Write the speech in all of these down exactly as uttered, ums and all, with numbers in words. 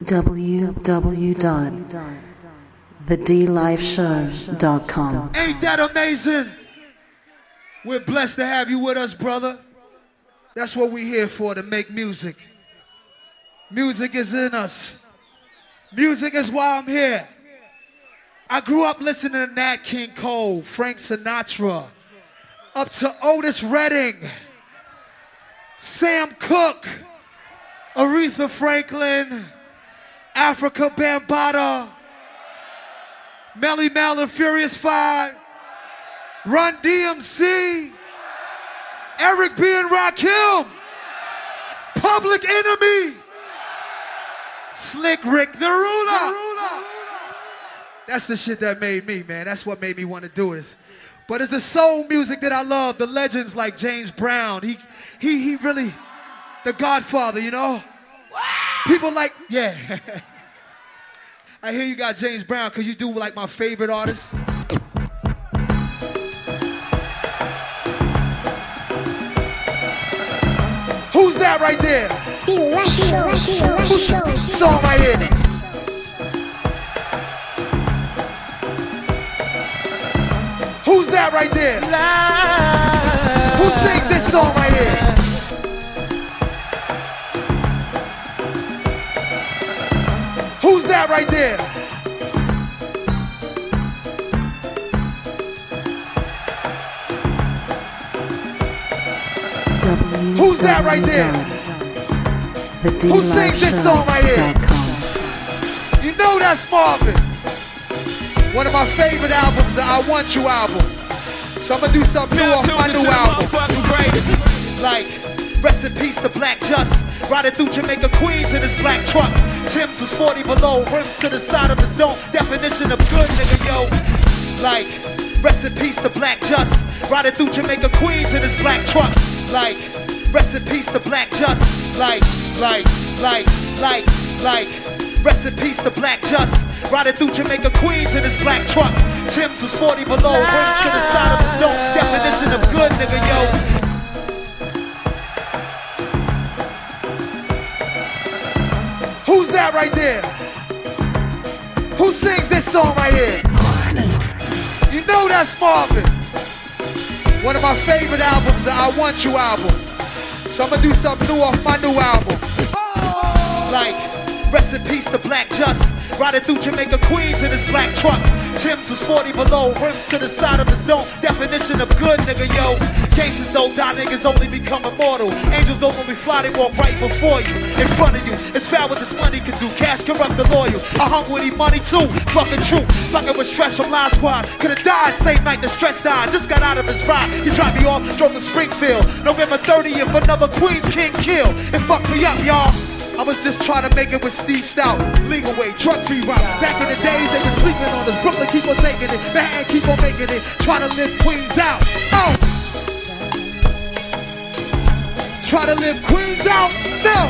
w w w dot the d live show dot com. Ain't that amazing? We're blessed to have you with us, brother. That's what we're here for, to make music. Music is in us. Music is why I'm here. I grew up listening to Nat King Cole, Frank Sinatra, up to Otis Redding, Sam Cooke, Aretha Franklin, Africa Bambaataa, Melly Mel and Furious Five, Run D M C, Eric B. and Rakim, Public Enemy, Slick Rick Narula. That's the shit that made me, man. That's what made me want to do this. But it's the soul music that I love. The legends like James Brown. He, he, he really, the Godfather, you know? People like, yeah. I hear you got James Brown because you do like my favorite artist. Who's that right there? Who's song right here? Who's that right there? Who sings this song right here? Who's that right there? Who's that right there? Who sings this song right here? You know that's Marvin. One of my favorite albums, the I Want You album. So I'm gonna do something new off my new album. Like, rest in peace to Black Just. Riding through Jamaica, Queens in his black truck. Tim's was forty below, rims to the side of his dome. Definition of good, nigga, yo. Like, rest in peace to Black Just. Riding through Jamaica, Queens in his black truck. Like, rest in peace to Black Just. Like, like, like, like, like. Rest in peace to Black Just. Riding through Jamaica, Queens in his black truck. Tim's was forty below, rims to the side of his dome. Definition of good, nigga, yo. Who's that right there? Who sings this song right here? You know that's Marvin. One of my favorite albums, the I Want You album. So I'm gonna do something new off my new album. Like, rest in peace to Black Just. Riding through Jamaica, Queens in his black truck. Tim's was forty below, rims to the side of his dome. Definition of good, nigga, yo. Cases don't die, niggas only become immortal. Angels don't only fly, they walk right before you, in front of you. It's foul what this money can do. Cash corrupt the loyal. I hung with he money too. Fucking true. Fucking with stress from Live Squad. Could've died same night the stress died. Just got out of his ride. He dropped me off, drove to Springfield. November thirtieth, another Queens King kill. It fucked me up, y'all. I was just trying to make it with Steve Stout. Legal way, drug free route. Back in the days they were sleeping on us. Brooklyn keep on taking it. Manhattan keep on making it. Trying to live Queens out. Oh! Try to live Queens out? No!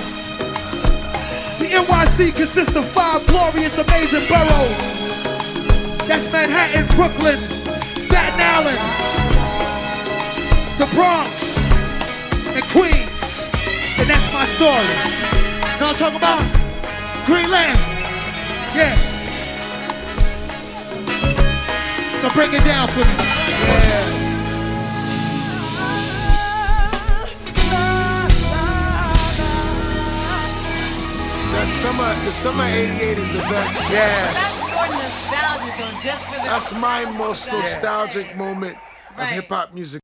See, N Y C consists of five glorious, amazing boroughs. That's Manhattan, Brooklyn, Staten Island, the Bronx, and Queens. And that's my story. You know what I'm talking about? Greenland. Yeah. So break it down for me. Yeah. That summer, the summer eighty-eight is the best. Yes. That's more nostalgic, though, just for the. That's my most nostalgic right. moment of Right. hip hop music.